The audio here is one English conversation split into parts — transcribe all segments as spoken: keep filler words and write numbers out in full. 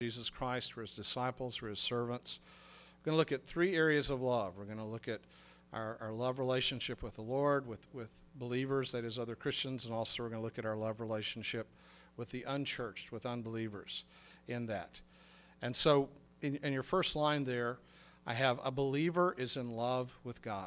Jesus Christ. We're his disciples. We're his servants. We're going to look at three areas of love. We're going to look at our, our love relationship with the Lord, with, with believers, that is other Christians, and also we're going to look at our love relationship with the unchurched, with unbelievers in that. And so in, in your first line there, I have a believer is in love with God.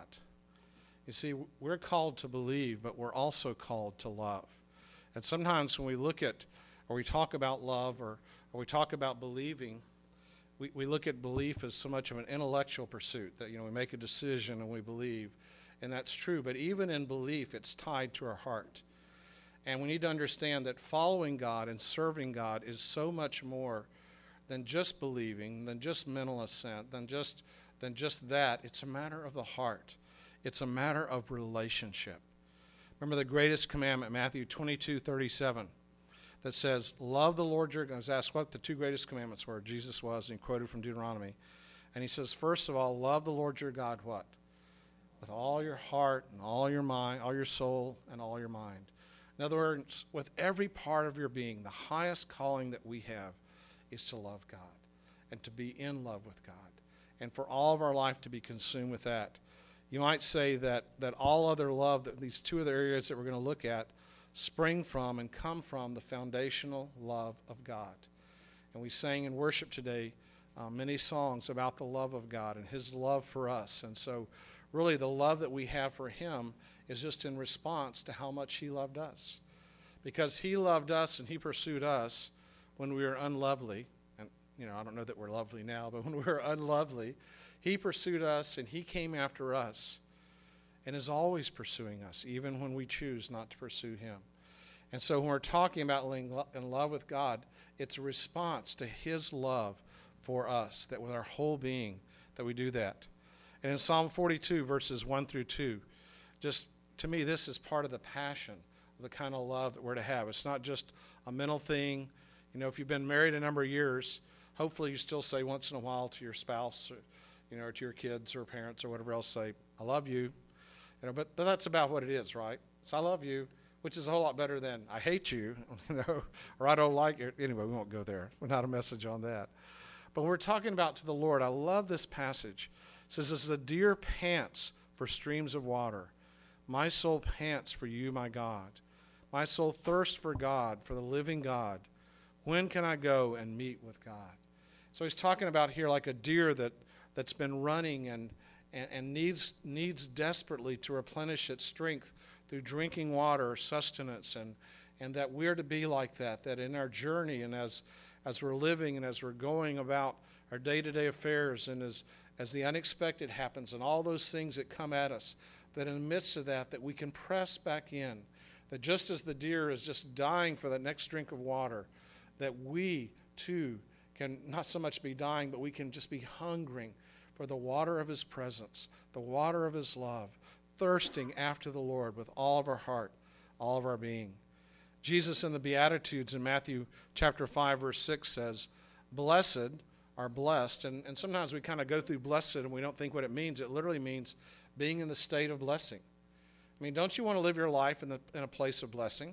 You see, we're called to believe, but we're also called to love. And sometimes when we look at, or we talk about love, or, or we talk about believing, we, we look at belief as so much of an intellectual pursuit, that, you know, we make a decision and we believe, and that's true. But even in belief, it's tied to our heart. And we need to understand that following God and serving God is so much more than just believing, than just mental assent, than just, than just that. It's a matter of the heart. It's a matter of relationship. Remember the greatest commandment, Matthew twenty-two thirty-seven, that says, love the Lord your God. I was asked what the two greatest commandments were. Jesus was, and he quoted from Deuteronomy. And he says, first of all, love the Lord your God, what? With all your heart and all your mind, all your soul and all your mind. In other words, with every part of your being, the highest calling that we have is to love God and to be in love with God, and for all of our life to be consumed with that. You might say that, that all other love, that these two other areas that we're going to look at, spring from and come from the foundational love of God. And we sang in worship today uh, many songs about the love of God and his love for us. And so really the love that we have for him is just in response to how much he loved us. Because he loved us and he pursued us when we were unlovely. And, you know, I don't know that we're lovely now, but when we were unlovely, he pursued us and he came after us and is always pursuing us, even when we choose not to pursue him. And so when we're talking about in love with God, it's a response to his love for us, that with our whole being, that we do that. And in Psalm forty-two, verses one through two, just to me, this is part of the passion of the kind of love that we're to have. It's not just a mental thing. You know, if you've been married a number of years, hopefully you still say once in a while to your spouse, or, you know, or to your kids or parents or whatever else, say, I love you. You know, but, but that's about what it is, right? So I love you, which is a whole lot better than I hate you, you know, or I don't like you. Anyway, we won't go there. We're not a message on that. But we're talking about to the Lord. I love this passage. It says, as the deer pants for streams of water, my soul pants for you, my God. My soul thirsts for God, for the living God. When can I go and meet with God? So he's talking about here like a deer that, that's been running and, and, and needs, needs desperately to replenish its strength through drinking water, sustenance, and, and that we're to be like that, that in our journey and as, as we're living and as we're going about our day-to-day affairs and as, as the unexpected happens and all those things that come at us, that in the midst of that, that we can press back in, that just as the deer is just dying for that next drink of water, that we too can not so much be dying, but we can just be hungering for the water of his presence, the water of his love, thirsting after the Lord with all of our heart, all of our being. Jesus in the Beatitudes in Matthew chapter five, verse six says, blessed are blessed. And, and sometimes we kind of go through blessed and we don't think what it means. It literally means being in the state of blessing. I mean, don't you want to live your life in, the, in a place of blessing?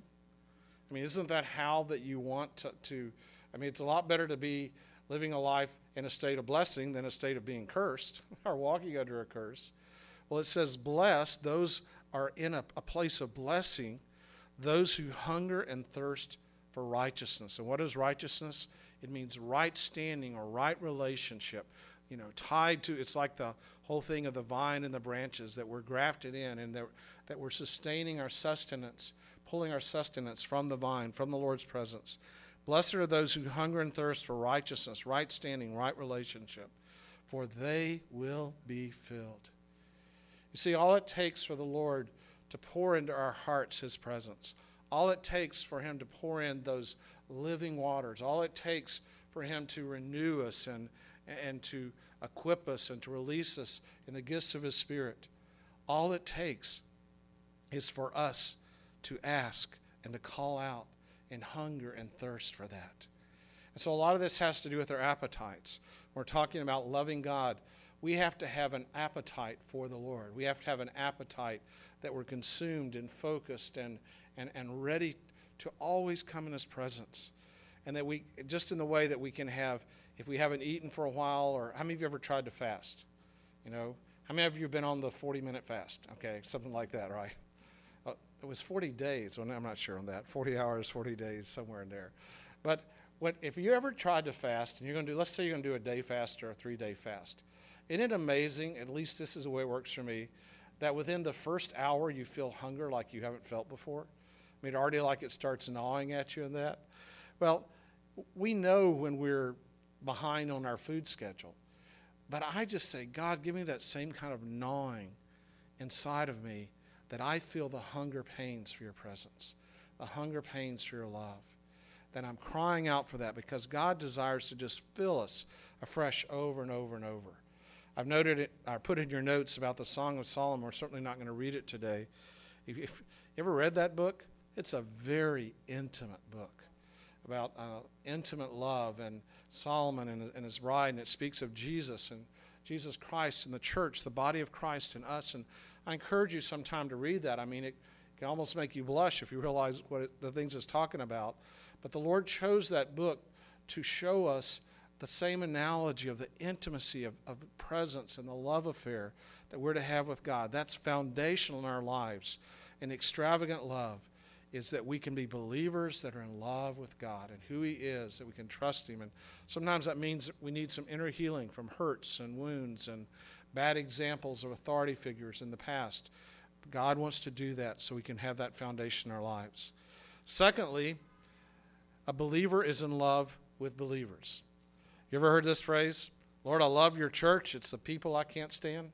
I mean, isn't that how that you want to, to, I mean, it's a lot better to be living a life in a state of blessing than a state of being cursed or walking under a curse. Well, it says, blessed, those are in a, a place of blessing, those who hunger and thirst for righteousness. And what is righteousness? It means right standing or right relationship, you know, tied to, it's like the whole thing of the vine and the branches, that we're grafted in and that, that we're sustaining our sustenance, pulling our sustenance from the vine, from the Lord's presence. Blessed are those who hunger and thirst for righteousness, right standing, right relationship, for they will be filled. You see, all it takes for the Lord to pour into our hearts his presence, all it takes for him to pour in those living waters, all it takes for him to renew us and, and to equip us and to release us in the gifts of his Spirit, all it takes is for us to ask and to call out and hunger and thirst for that. And so a lot of this has to do with our appetites. We're talking about loving God. We have to have an appetite for the Lord. We have to have an appetite that we're consumed and focused and, and, and ready to always come in his presence. and that we, just in the way that we can have, if we haven't eaten for a while, or how many of you ever tried to fast? You know, how many of you have been on the forty-minute fast? Okay, something like that, right? Uh, it was forty days. Well, I'm not sure on that. forty hours, forty days, somewhere in there. But what, if you ever tried to fast, and you're going to do, let's say you're going to do a day fast or a three-day fast, isn't it amazing, at least this is the way it works for me, that within the first hour you feel hunger like you haven't felt before? I mean, already like it starts gnawing at you and that. Well, we know when we're behind on our food schedule. But I just say, God, give me that same kind of gnawing inside of me that I feel the hunger pains for your presence, the hunger pains for your love. That I'm crying out for that because God desires to just fill us afresh over and over and over. I've noted it, I put in your notes about the Song of Solomon. We're certainly not going to read it today. If, if you ever read that book, it's a very intimate book about uh, intimate love and Solomon and, and his bride, and it speaks of Jesus and Jesus Christ and the church, the body of Christ and us. And I encourage you sometime to read that. I mean, it can almost make you blush if you realize what it, the things it's talking about. But the Lord chose that book to show us the same analogy of the intimacy of, of presence and the love affair that we're to have with God. That's foundational in our lives. An extravagant love is that we can be believers that are in love with God and who he is, that we can trust him. And sometimes that means that we need some inner healing from hurts and wounds and bad examples of authority figures in the past. God wants to do that so we can have that foundation in our lives. Secondly, a believer is in love with believers. You ever heard this phrase? Lord, I love your church. It's the people I can't stand.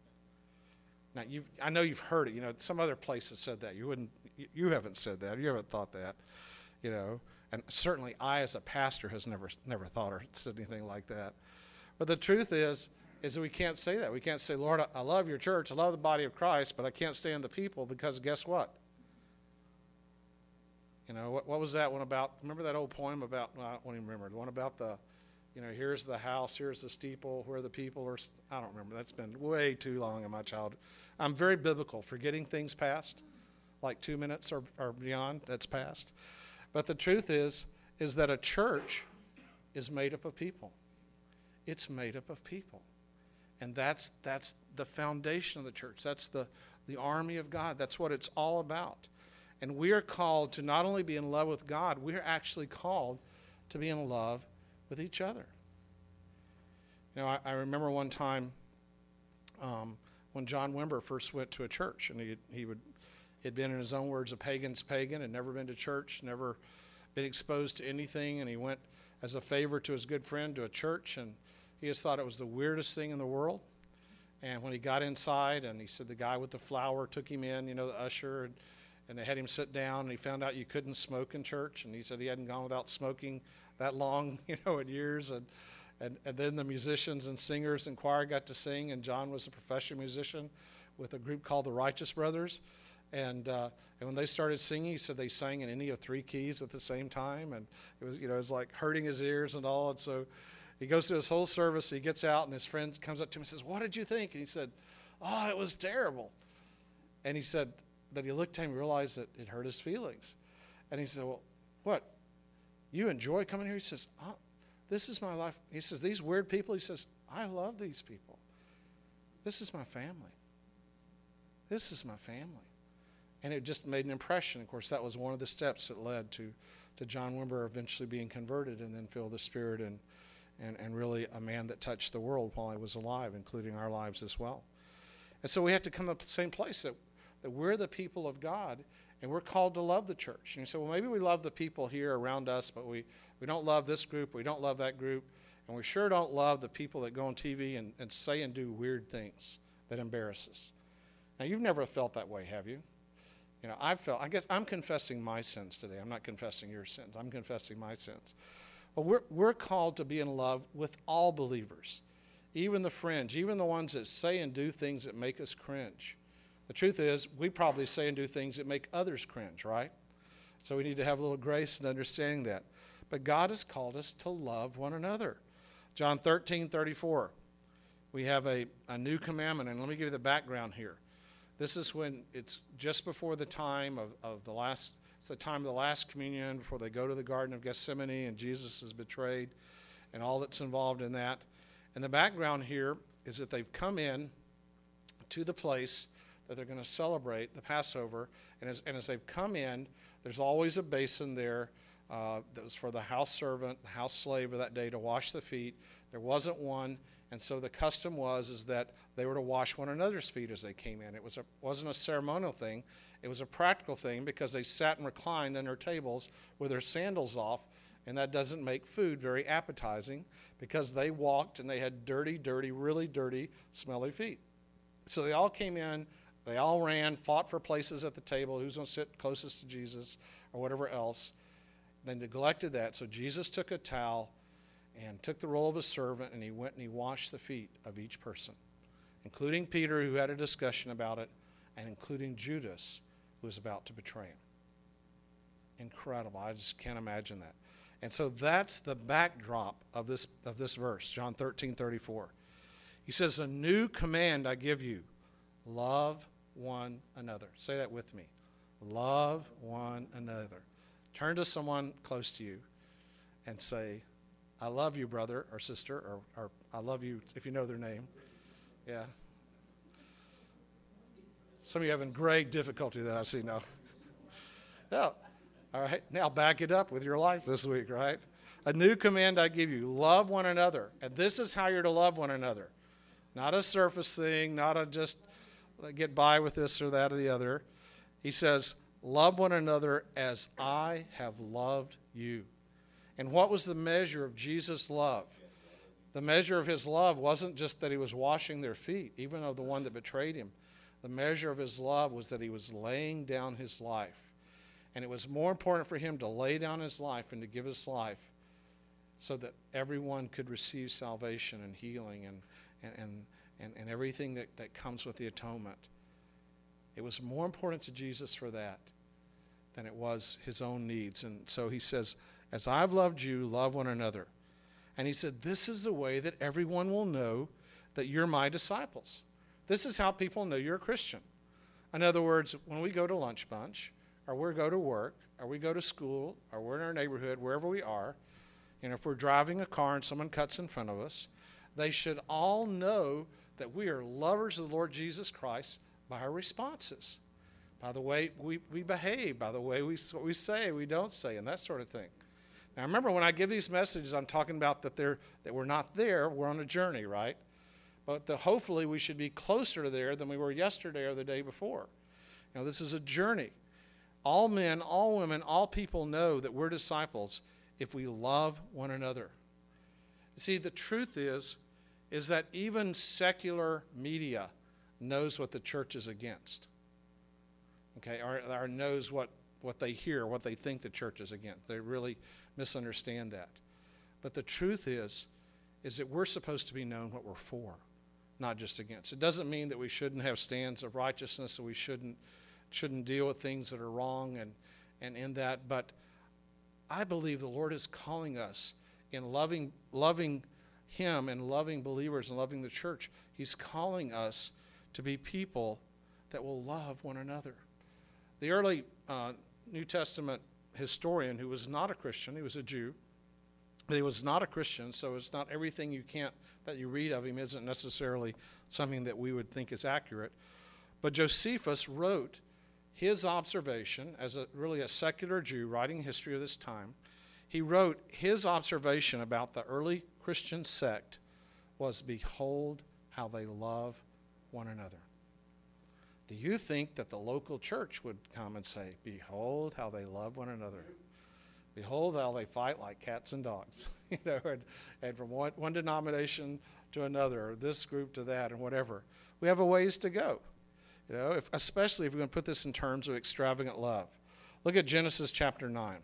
Now, you've, I know you've heard it. You know, some other places said that. You wouldn't. You haven't said that. You haven't thought that. You know, and certainly I, as a pastor, has never never thought or said anything like that. But the truth is, is that we can't say that. We can't say, Lord, I, I love your church. I love the body of Christ, but I can't stand the people because guess what? You know, what, what was that one about? Remember that old poem about, well, I don't even remember, the one about the, you know, here's the house, here's the steeple, where the people are, I don't remember. That's been way too long in my childhood. I'm very biblical, forgetting things past, like two minutes or, or beyond, that's past. But the truth is, is that a church is made up of people. It's made up of people. And that's that's the foundation of the church. That's the, the army of God. That's what it's all about. And we are called to not only be in love with God, we are actually called to be in love with each other. You know, I, I remember one time um, when John Wimber first went to a church, and he he would he'd been, in his own words, a pagan's pagan, and never been to church, never been exposed to anything, and he went as a favor to his good friend to a church, and he just thought it was the weirdest thing in the world. And when he got inside, and he said the guy with the flower took him in, you know, the usher, and, and they had him sit down, and he found out you couldn't smoke in church, and he said he hadn't gone without smoking that long, you know, in years, and, and, and then the musicians and singers and choir got to sing, and John was a professional musician with a group called the Righteous Brothers, and uh, and when they started singing, he said they sang in any of three keys at the same time, and it was, you know, it was like hurting his ears and all, and so he goes through his whole service, he gets out, and his friend comes up to him and says, "What did you think?" And he said, "Oh, it was terrible." And he said, but he looked at him and realized that it hurt his feelings. And he said, "Well, what? You enjoy coming here?" He says, oh, "This is my life." He says, "These weird people," he says, "I love these people. This is my family. This is my family." And it just made an impression. Of course, that was one of the steps that led to, to John Wimber eventually being converted and then filled with the Spirit and, and, and really a man that touched the world while he was alive, including our lives as well. And so we have to come to the same place that, that we're the people of God, and we're called to love the church. And you say, well, maybe we love the people here around us, but we, we don't love this group, we don't love that group, and we sure don't love the people that go on T V and, and say and do weird things that embarrass us. Now, you've never felt that way, have you? You know, I've felt, I guess I'm confessing my sins today. I'm not confessing your sins. I'm confessing my sins. Well, we're, we're called to be in love with all believers, even the fringe, even the ones that say and do things that make us cringe. The truth is, we probably say and do things that make others cringe, right? So we need to have a little grace in understanding that. But God has called us to love one another. John thirteen thirty-four, we have a, a new commandment, and let me give you the background here. This is when it's just before the time of, of the last It's the time of the last communion before they go to the Garden of Gethsemane and Jesus is betrayed and all that's involved in that. And the background here is that they've come in to the place that they're going to celebrate the Passover. And as, and as they've come in, there's always a basin there uh, that was for the house servant, the house slave of that day to wash the feet. There wasn't one. And so the custom was is that they were to wash one another's feet as they came in. It was a, wasn't a ceremonial thing. It was a practical thing because they sat and reclined on their tables with their sandals off, and that doesn't make food very appetizing because they walked and they had dirty, dirty, really dirty, smelly feet. So they all came in, they all ran, fought for places at the table, who's going to sit closest to Jesus or whatever else. They neglected that, so Jesus took a towel and took the role of a servant, and he went and he washed the feet of each person, including Peter, who had a discussion about it, and including Judas, who was about to betray him. Incredible. I just can't imagine that. And so that's the backdrop of this of this verse, John thirteen thirty-four. He says, a new command I give you, love one another. Say that with me. Love one another. Turn to someone close to you and say, I love you, brother or sister, or, or I love you if you know their name. Yeah. Some of you having great difficulty that I see now. Yeah. All right. Now back it up with your life this week, right? A new command I give you, love one another. And this is how you're to love one another. Not a surface thing, not a just get by with this or that or the other. He says, love one another as I have loved you. And what was the measure of Jesus' love? The measure of his love wasn't just that he was washing their feet, even of the one that betrayed him. The measure of his love was that he was laying down his life. And it was more important for him to lay down his life and to give his life so that everyone could receive salvation and healing and, and, and, and, and everything that, that comes with the atonement. It was more important to Jesus for that than it was his own needs. And so he says, as I've loved you, love one another. And he said, this is the way that everyone will know that you're my disciples. This is how people know you're a Christian. In other words, when we go to lunch bunch, or we go to work, or we go to school, or we're in our neighborhood, wherever we are, and if we're driving a car and someone cuts in front of us, they should all know that we are lovers of the Lord Jesus Christ by our responses, by the way we, we behave, by the way we, what we say, we don't say, and that sort of thing. Now, remember, when I give these messages, I'm talking about that they're that we're not there. We're on a journey, right? But the, hopefully we should be closer to there than we were yesterday or the day before. You know, this is a journey. All men, all women, all people know that we're disciples if we love one another. See, the truth is, is that even secular media knows what the church is against. Okay, or, or knows what, what they hear, what they think the church is against. They really misunderstand that. But the truth is, is that we're supposed to be known what we're for, not just against. It doesn't mean that we shouldn't have stands of righteousness, or we shouldn't shouldn't deal with things that are wrong and, and in that. But I believe the Lord is calling us in loving loving him and loving believers and loving the church. He's calling us to be people that will love one another. The early uh, New Testament historian, who was not a Christian, he was a Jew, but he was not a Christian, so it's not everything you can't that you read of him isn't necessarily something that we would think is accurate. But Josephus wrote his observation as a really a secular Jew writing history of this time. He wrote his observation about the early Christian sect was, behold how they love one another. Do you think that the local church would come and say, behold how they love one another? Behold how they fight like cats and dogs, you know, and, and from one, one denomination to another, or this group to that, and whatever. We have a ways to go, you know, if, especially if we're going to put this in terms of extravagant love. Look at Genesis chapter nine.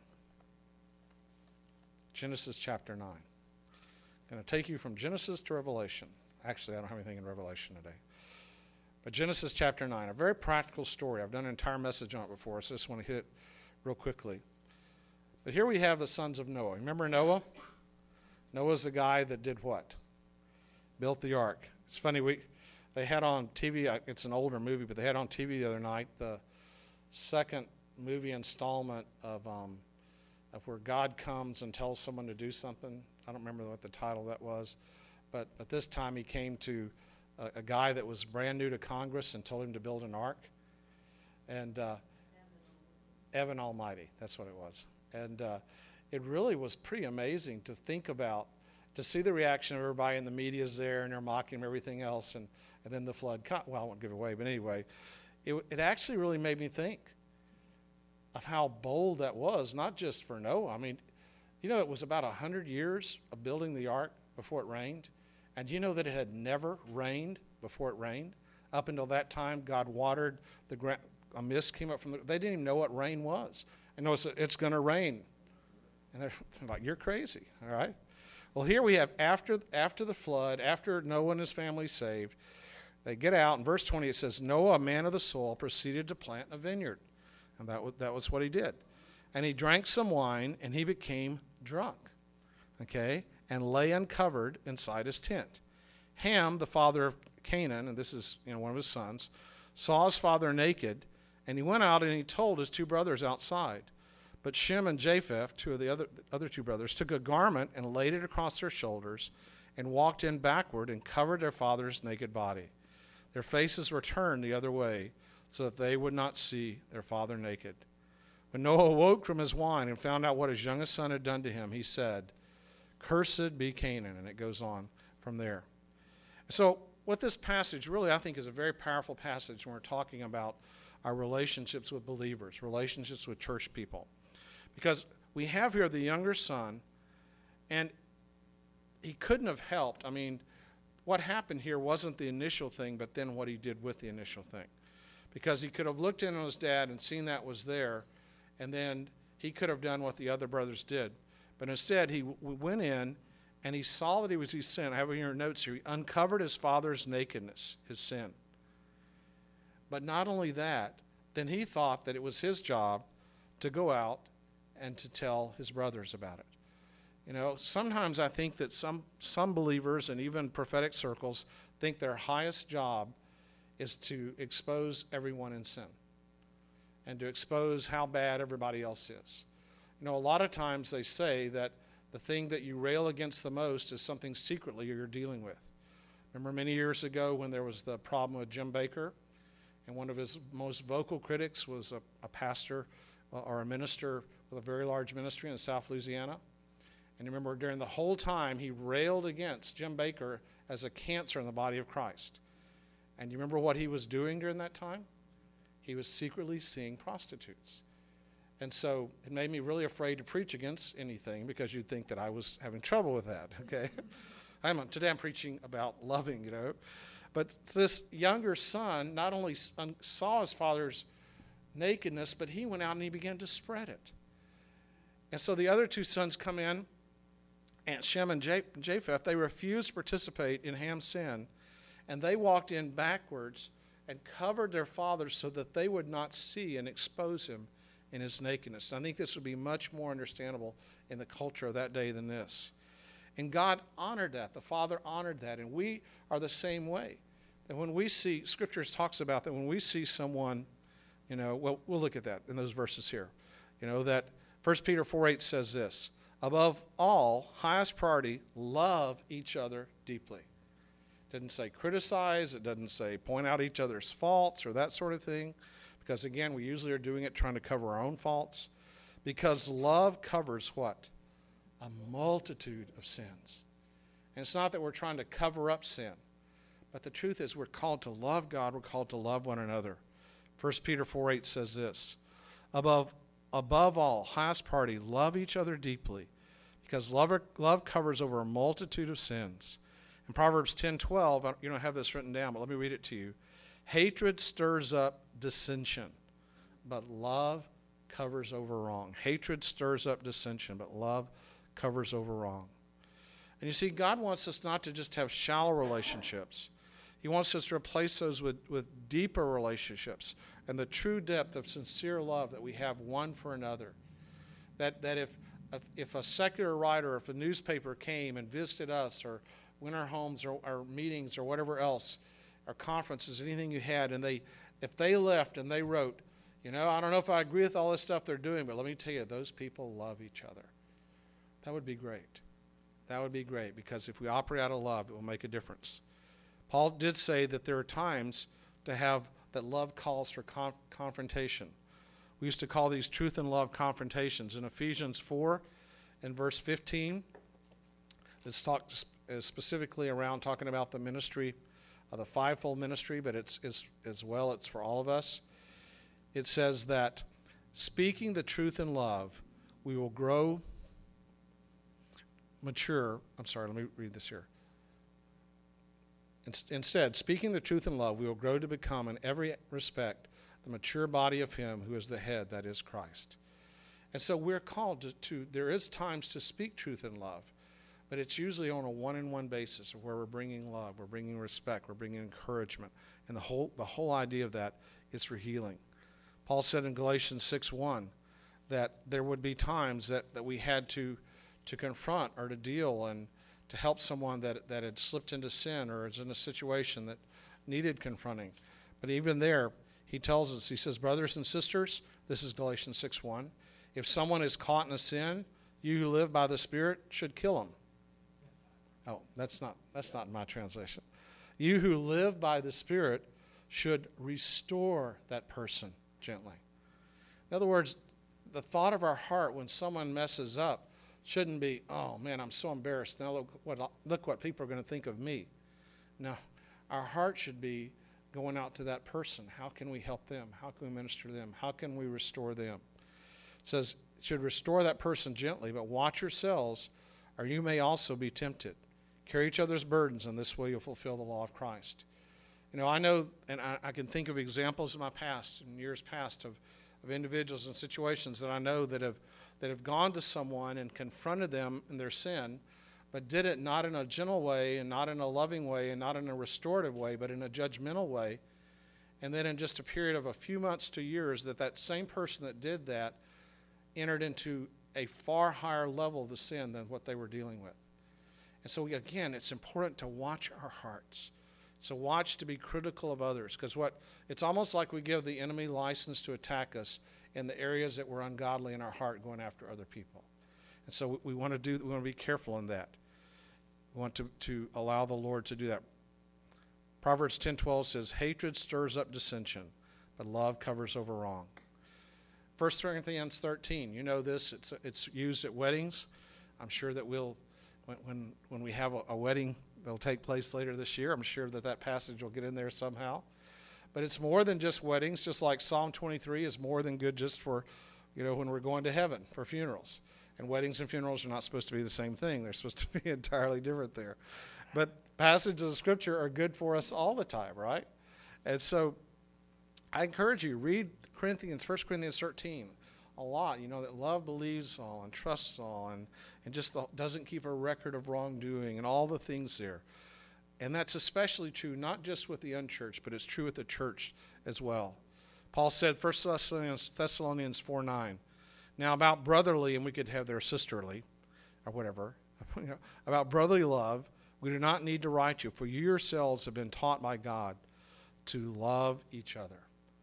Genesis chapter nine. I'm going to take you from Genesis to Revelation. Actually, I don't have anything in Revelation today. But Genesis chapter nine, a very practical story. I've done an entire message on it before, so I just want to hit it real quickly. But here we have the sons of Noah. Remember Noah? Noah's the guy that did what? Built the ark. It's funny, we they had on T V, it's an older movie, but they had on T V the other night the second movie installment of um, of where God comes and tells someone to do something. I don't remember what the title of that was, but but this time he came to a, a guy that was brand new to Congress and told him to build an ark. And uh, Evan Almighty, that's what it was. And uh, it really was pretty amazing to think about, to see the reaction of everybody, and the media's there and they're mocking him, everything else, and, and then the flood. Con- well, I won't give it away, but anyway, it, it actually really made me think of how bold that was, not just for Noah. I mean, you know, it was about one hundred years of building the ark before it rained. And you know that it had never rained before it rained? Up until that time, God watered the ground. A mist came up from the, they didn't even know what rain was. And notice it's going to rain. And they're, they're like, you're crazy, all right? Well, here we have after after the flood, after Noah and his family saved, they get out. In verse twenty, it says, Noah, a man of the soil, proceeded to plant a vineyard. And that was, that was what he did. And he drank some wine, and he became drunk, okay, and lay uncovered inside his tent. Ham, the father of Canaan, and this is, you know, one of his sons, saw his father naked, and he went out and he told his two brothers outside. But Shem and Japheth, two of the other, other two brothers, took a garment and laid it across their shoulders and walked in backward and covered their father's naked body. Their faces were turned the other way so that they would not see their father naked. When Noah awoke from his wine and found out what his youngest son had done to him, he said, Cursed be Canaan. And it goes on from there. So what this passage really, I think, is a very powerful passage when we're talking about our relationships with believers, relationships with church people. Because we have here the younger son, and he couldn't have helped. I mean, what happened here wasn't the initial thing, but then what he did with the initial thing. Because he could have looked in on his dad and seen that was there, and then he could have done what the other brothers did. But instead, he w- went in, and he saw that he was his sin. I have in your notes here. He uncovered his father's nakedness, his sin. But not only that, then he thought that it was his job to go out and to tell his brothers about it. You know, sometimes I think that some some believers and even prophetic circles think their highest job is to expose everyone in sin and to expose how bad everybody else is. You know, a lot of times they say that the thing that you rail against the most is something secretly you're dealing with. Remember many years ago when there was the problem with Jim Bakker, and one of his most vocal critics was a, a pastor or a minister with a very large ministry in South Louisiana. And you remember during the whole time he railed against Jim Bakker as a cancer in the body of Christ. And you remember what he was doing during that time? He was secretly seeing prostitutes. And so it made me really afraid to preach against anything because you'd think that I was having trouble with that, okay? I'm, today I'm preaching about loving, you know. But this younger son not only saw his father's nakedness, but he went out and he began to spread it. And so the other two sons come in, and Shem and Japheth, they refused to participate in Ham's sin, and they walked in backwards and covered their father so that they would not see and expose him in his nakedness. And I think this would be much more understandable in the culture of that day than this. And God honored that. The Father honored that. And we are the same way. That when we see, Scriptures talks about that when we see someone, you know, well, we'll look at that in those verses here. You know, that First Peter four eight says this, above all, highest priority, love each other deeply. It doesn't say criticize. It doesn't say point out each other's faults or that sort of thing. Because, again, we usually are doing it trying to cover our own faults. Because love covers what? A multitude of sins. And it's not that we're trying to cover up sin. But the truth is we're called to love God. We're called to love one another. First Peter four eight says this, above, above all, highest priority, love each other deeply. Because love, love covers over a multitude of sins. In Proverbs ten twelve, you don't have this written down, but let me read it to you. Hatred stirs up dissension, but love covers over wrong. Hatred stirs up dissension, but love covers over wrong. And you see, God wants us not to just have shallow relationships. He wants us to replace those with, with deeper relationships and the true depth of sincere love that we have one for another. That that if if, if a secular writer, if a newspaper came and visited us or went our homes or our meetings or whatever else, our conferences, anything you had, and they if they left and they wrote, You know, I don't know if I agree with all this stuff they're doing, but let me tell you, those people love each other. That would be great. That would be great, because if we operate out of love, it will make a difference. Paul did say that there are times to have that love calls for conf- confrontation. We used to call these truth and love confrontations. In Ephesians four and verse fifteen, it's talked specifically around talking about the ministry, uh, the fivefold ministry, but it's, it's as well it's for all of us. It says that speaking the truth in love, we will grow mature. I'm sorry, let me read this here. Instead, speaking the truth in love, we will grow to become in every respect the mature body of him who is the head, that is Christ. And so we're called to, to there is times to speak truth in love, but it's usually on a one-on-one basis where we're bringing love, we're bringing respect, we're bringing encouragement. And the whole the whole idea of that is for healing. Paul said in Galatians six one that there would be times that, that we had to, to confront or to deal and to help someone that, that had slipped into sin or is in a situation that needed confronting. But even there, he tells us, he says, brothers and sisters, this is Galatians six one, if someone is caught in a sin, you who live by the Spirit should kill him. Oh, that's not that's not in my translation. You who live by the Spirit should restore that person gently. In other words, the thought of our heart when someone messes up shouldn't be, oh man, I'm so embarrassed. Now look what, look what people are going to think of me. No, our heart should be going out to that person. How can we help them? How can we minister to them? How can we restore them? It says, it should restore that person gently, but watch yourselves, or you may also be tempted. Carry each other's burdens, and this way you'll fulfill the law of Christ. You know, I know, and I, I can think of examples in my past, in years past, of, of individuals and situations that I know that have that have gone to someone and confronted them in their sin, but did it not in a gentle way and not in a loving way and not in a restorative way, but in a judgmental way. And then in just a period of a few months to years, that that same person that did that entered into a far higher level of the sin than what they were dealing with. And so, again, it's important to watch our hearts. So watch to be critical of others, because what it's almost like we give the enemy license to attack us in the areas that we're ungodly in our heart, going after other people. And so we, we want to do we want to be careful in that. We want to, to allow the Lord to do that. Proverbs ten twelve says, hatred stirs up dissension, but love covers over wrong. First Corinthians thirteen, you know this, it's it's used at weddings. I'm sure that we'll, when when, when we have a, a wedding that'll take place later this year, I'm sure that that passage will get in there somehow. But it's more than just weddings, just like Psalm twenty-three is more than good just for, you know, when we're going to heaven for funerals. And weddings and funerals are not supposed to be the same thing. They're supposed to be entirely different there. But passages of Scripture are good for us all the time, right? And so I encourage you, read Corinthians, First Corinthians thirteen a lot. You know, that love believes all and trusts all and, and just the, doesn't keep a record of wrongdoing and all the things there. And that's especially true not just with the unchurched, but it's true with the church as well. Paul said, First Thessalonians four nine, now about brotherly, and we could have their sisterly or whatever, you know, about brotherly love, we do not need to write you, for you yourselves have been taught by God to love each other.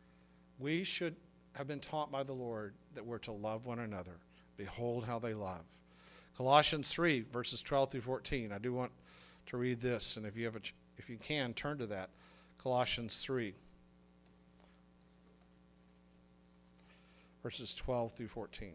We should have been taught by the Lord that we're to love one another. Behold how they love. Colossians three, verses twelve through fourteen. I do want to read this, and if you have a, if you can, turn to that. Colossians three, verses twelve through fourteen.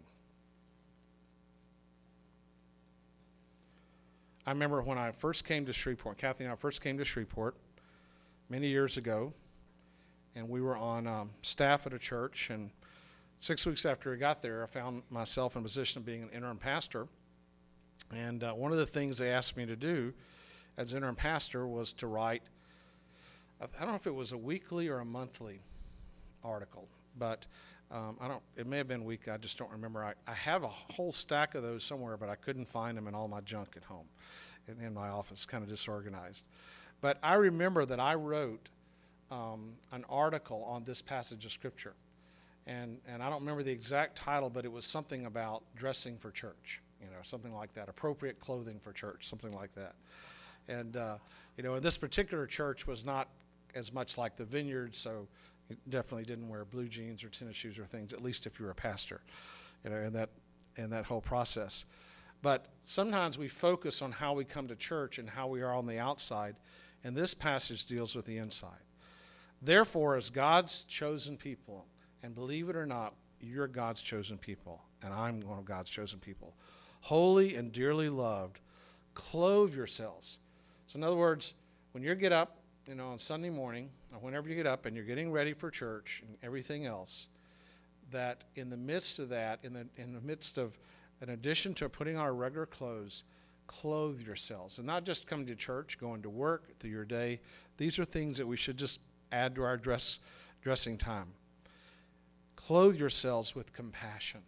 I remember when I first came to Shreveport, Kathy and I first came to Shreveport many years ago, and we were on um, staff at a church, and six weeks after I got there, I found myself in a position of being an interim pastor. And uh, one of the things they asked me to do as interim pastor was to write, I don't know if it was a weekly or a monthly article, but um, I don't. It may have been weekly, I just don't remember. I, I have a whole stack of those somewhere, but I couldn't find them in all my junk at home, in, in my office, kind of disorganized. But I remember that I wrote um, an article on this passage of Scripture. And and I don't remember the exact title, but it was something about dressing for church, you know, something like that, appropriate clothing for church, something like that. And, uh, you know, and this particular church was not as much like the Vineyard, so, You definitely didn't wear blue jeans or tennis shoes or things, at least if you were a pastor, you know, in that, in that whole process. But sometimes we focus on how we come to church and how we are on the outside, and this passage deals with the inside. Therefore, as God's chosen people, and believe it or not, you're God's chosen people, and I'm one of God's chosen people, holy and dearly loved, clothe yourselves. So in other words, when you get up, you know, on Sunday morning, or whenever you get up and you're getting ready for church and everything else, that in the midst of that, in the in the midst of, in addition to putting on our regular clothes, clothe yourselves. And not just coming to church, going to work, through your day. These are things that we should just add to our dress dressing time. Clothe yourselves with compassion.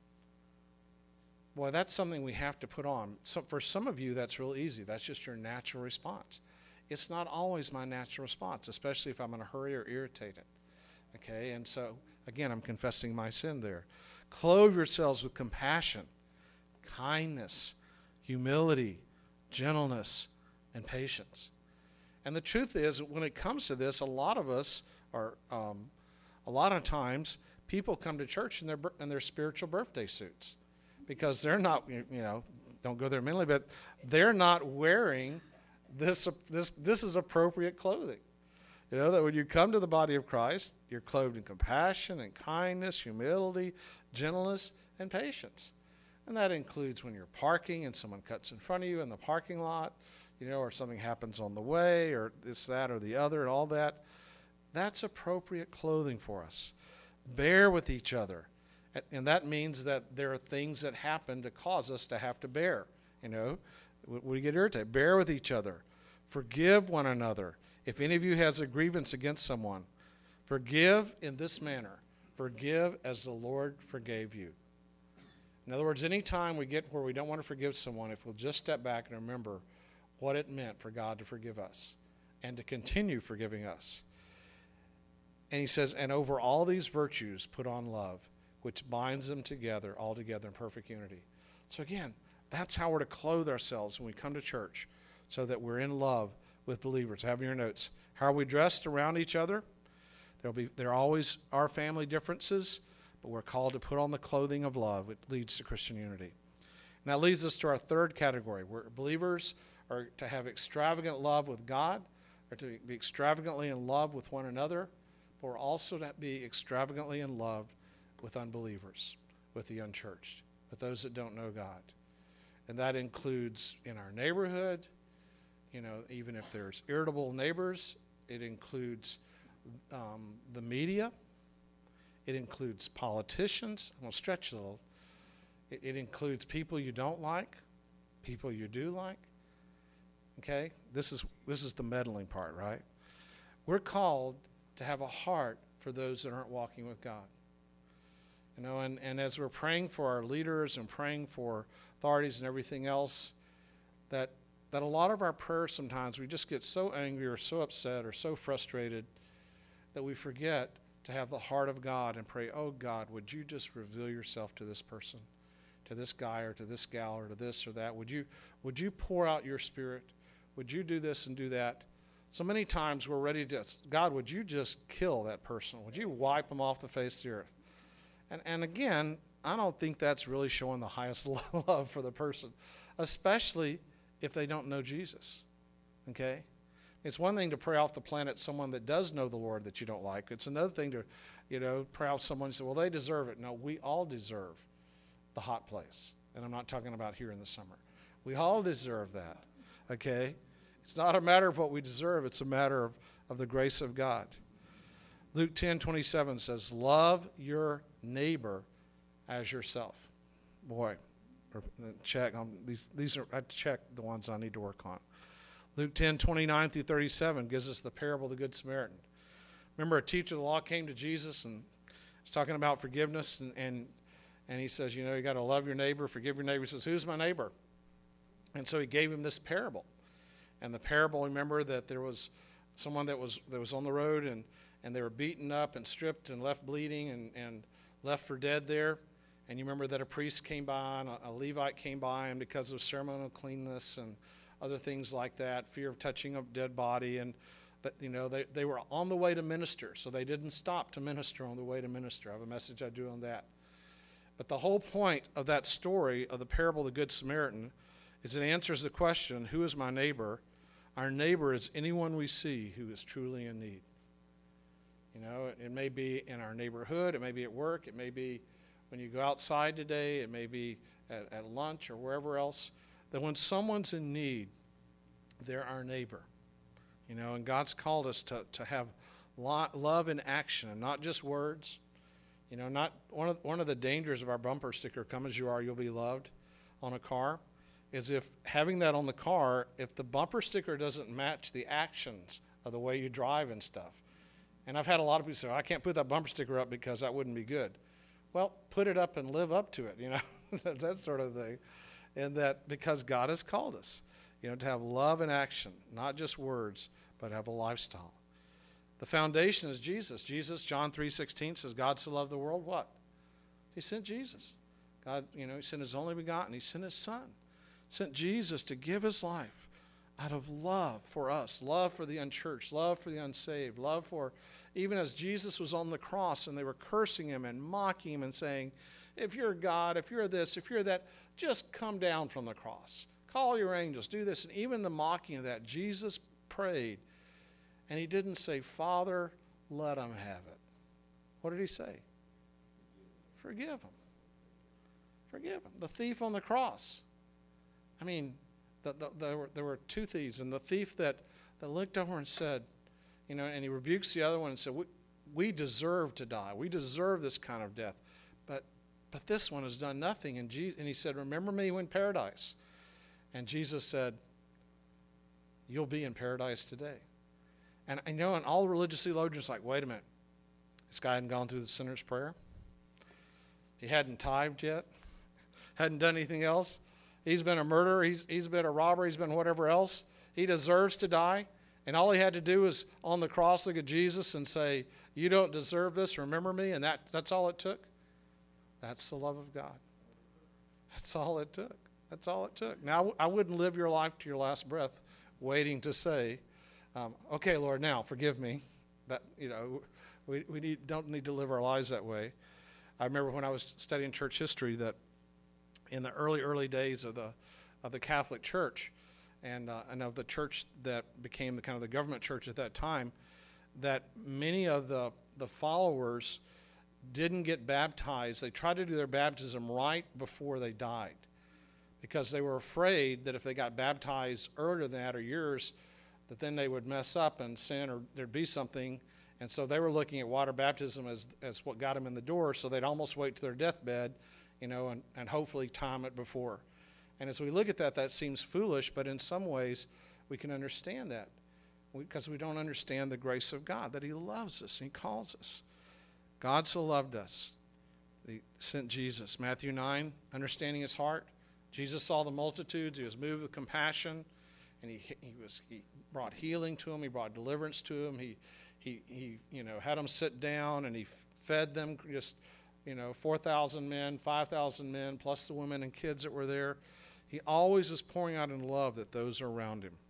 Boy, that's something we have to put on. So for some of you, that's real easy. That's just your natural response. It's not always my natural response, especially if I'm in a hurry or irritated. Okay, and so, again, I'm confessing my sin there. Clothe yourselves with compassion, kindness, humility, gentleness, and patience. And the truth is, when it comes to this, a lot of us are, um, a lot of times, people come to church in their in their spiritual birthday suits because they're not, you know, don't go there mentally, but they're not wearing this. This this is appropriate clothing. You know, that when you come to the body of Christ, you're clothed in compassion and kindness, humility, gentleness, and patience. And that includes when you're parking and someone cuts in front of you in the parking lot, you know, or something happens on the way, or this, that, or the other, and all that. That's appropriate clothing for us. Bear with each other. And that means that there are things that happen to cause us to have to bear. You know, we get irritated. Bear with each other. Forgive one another. If any of you has a grievance against someone, forgive in this manner. Forgive as the Lord forgave you. In other words, any time we get where we don't want to forgive someone, if we'll just step back and remember what it meant for God to forgive us and to continue forgiving us. And he says, and over all these virtues put on love, which binds them together, all together in perfect unity. So again, that's how we're to clothe ourselves when we come to church, so that we're in love with believers. Have in your notes, how are we dressed around each other? There'll be there always are family differences, but we're called to put on the clothing of love. It leads to Christian unity. And that leads us to our third category, where believers are to have extravagant love with God, or to be extravagantly in love with one another, but we're also to be extravagantly in love with unbelievers, with the unchurched, with those that don't know God. And that includes in our neighborhood, you know, even if there's irritable neighbors, it includes um, the media, it includes politicians. I'm going to stretch a little. It, it includes people you don't like, people you do like. Okay? This is this is the meddling part, right? We're called to have a heart for those that aren't walking with God. You know, and, and as we're praying for our leaders and praying for authorities and everything else, that that a lot of our prayers sometimes we just get so angry or so upset or so frustrated that we forget to have the heart of God and pray, oh God, would you just reveal yourself to this person, to this guy or to this gal or to this or that? Would you would you pour out your spirit? Would you do this and do that? So many times we're ready to, God, would you just kill that person? Would you wipe them off the face of the earth? And and again, I don't think that's really showing the highest love for the person, especially if they don't know Jesus, okay? It's one thing to pray off the planet someone that does know the Lord that you don't like. It's another thing to, you know, pray off someone and say, well, they deserve it. No, we all deserve the hot place. And I'm not talking about here in the summer. We all deserve that, okay? It's not a matter of what we deserve. It's a matter of, of the grace of God. Luke ten twenty-seven says, love your neighbor as yourself. Boy, check on these. These are I checked the ones I need to work on. Luke ten twenty-nine through thirty-seven gives us the parable of the Good Samaritan. Remember, a teacher of the law came to Jesus and was talking about forgiveness, and and, and he says, you know, you got to love your neighbor, forgive your neighbor. He says, who's my neighbor? And so he gave him this parable. And the parable, remember that there was someone that was that was on the road, and, and they were beaten up and stripped and left bleeding and, and left for dead there. And you remember that a priest came by and a, a Levite came by, and because of ceremonial cleanness and other things like that, fear of touching a dead body, and But, you know, they, they were on the way to minister, so they didn't stop to minister on the way to minister. I have a message I do on that. But the whole point of that story of the parable of the Good Samaritan is it answers the question, who is my neighbor? Our neighbor is anyone we see who is truly in need. You know, it may be in our neighborhood, it may be at work, it may be when you go outside today, it may be at, at lunch or wherever else, that when someone's in need, they're our neighbor. You know, and God's called us to, to have love in action and not just words. You know, not one of, one of the dangers of our bumper sticker, come as you are, you'll be loved, on a car, is if having that on the car, if the bumper sticker doesn't match the actions of the way you drive and stuff. And I've had a lot of people say, I can't put that bumper sticker up because that wouldn't be good. Well, put it up and live up to it, you know, that sort of thing. And that because God has called us, you know, to have love in action, not just words, but have a lifestyle. The foundation is Jesus. Jesus, John three sixteen says, God so loved the world, what? He sent Jesus. God, you know, he sent his only begotten. He sent his son. Sent Jesus to give his life out of love for us, love for the unchurched, love for the unsaved, love for, even as Jesus was on the cross and they were cursing him and mocking him and saying, if you're God, if you're this, if you're that, just come down from the cross. Call your angels, do this. And even the mocking of that, Jesus prayed. And he didn't say, Father, let them have it. What did he say? Forgive them. Forgive them. The thief on the cross. I mean, the, the, there, were, there were two thieves. And the thief that, that looked over and said, you know, and he rebukes the other one and said, we, we deserve to die. We deserve this kind of death. But but this one has done nothing. And, Jesus, and he said, remember me in paradise. And Jesus said, you'll be in paradise today. And I know, and all religious theologians are like, wait a minute. This guy hadn't gone through the sinner's prayer. He hadn't tithed yet. Hadn't done anything else. He's been a murderer. He's, he's been a robber. He's been whatever else. He deserves to die. And all he had to do was on the cross look at Jesus and say, you don't deserve this. Remember me. And that, that's all it took. That's the love of God. That's all it took. That's all it took. Now, I wouldn't live your life to your last breath waiting to say, um, okay, Lord, now forgive me. That, you know, we, we need, don't need to live our lives that way. I remember when I was studying church history that in the early, early days of the of the Catholic Church and, uh, and of the church that became the kind of the government church at that time, that many of the, the followers didn't get baptized. They tried to do their baptism right before they died because they were afraid that if they got baptized earlier than that or years, that then they would mess up and sin or there'd be something. And so they were looking at water baptism as, as what got them in the door, so they'd almost wait to their deathbed, you know, and, and hopefully time it before. And as we look at that, that seems foolish, but in some ways we can understand that because we, we don't understand the grace of God, that he loves us and he calls us. God so loved us. He sent Jesus. Matthew nine, understanding his heart. Jesus saw the multitudes. He was moved with compassion, and he he was he brought healing to them. He brought deliverance to them. He he he you know had them sit down, and he fed them just you know four thousand men, five thousand men, plus the women and kids that were there. He always is pouring out in love that those are around him.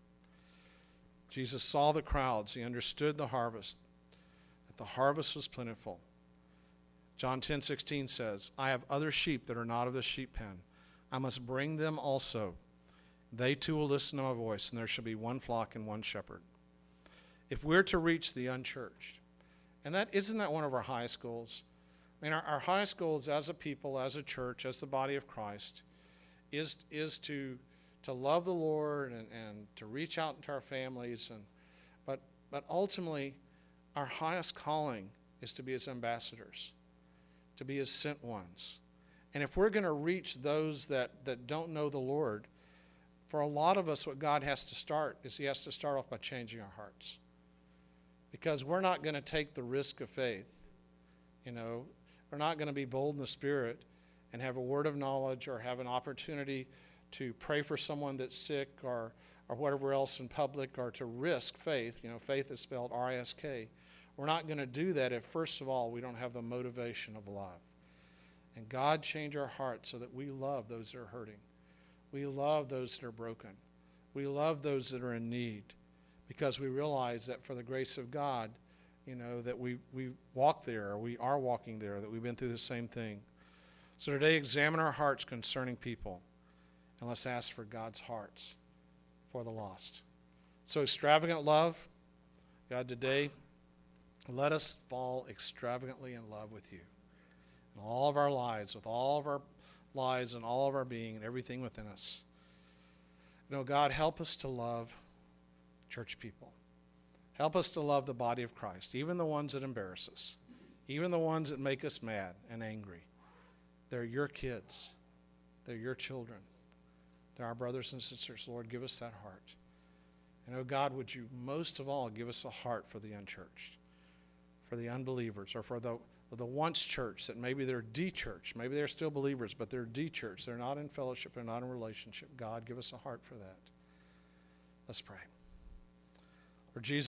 Jesus saw the crowds. He understood the harvest, that the harvest was plentiful. John ten sixteen says, I have other sheep that are not of the sheep pen. I must bring them also. They too will listen to my voice, and there shall be one flock and one shepherd. If we're to reach the unchurched, and that isn't that one of our highest goals? I mean, our, our highest goals as a people, as a church, as the body of Christ, is is to to love the Lord and, and to reach out into our families, and but but ultimately, our highest calling is to be his ambassadors, to be his sent ones. And if we're going to reach those that, that don't know the Lord, for a lot of us, what God has to start is he has to start off by changing our hearts. Because we're not going to take the risk of faith. You know, we're not going to be bold in the Spirit and have a word of knowledge or have an opportunity to pray for someone that's sick or, or whatever else in public, or to risk faith. You know, faith is spelled R I S K. We're not going to do that if, first of all, we don't have the motivation of love. And God change our hearts so that we love those that are hurting. We love those that are broken. We love those that are in need because we realize that for the grace of God, you know, that we, we walk there, or we are walking there, that we've been through the same thing. So today, examine our hearts concerning people, and let's ask for God's hearts for the lost. So extravagant love, God, today, let us fall extravagantly in love with you. In all of our lives, with all of our lives and all of our being and everything within us. You know, God, help us to love church people. Help us to love the body of Christ, even the ones that embarrass us, even the ones that make us mad and angry. They're your kids. They're your children. They're our brothers and sisters. Lord, give us that heart. And, oh God, would you most of all give us a heart for the unchurched, for the unbelievers, or for the, the once church that maybe they're de-church. Maybe they're still believers, but they're de-church. They're not in fellowship. They're not in relationship. God, give us a heart for that. Let's pray. Lord Jesus,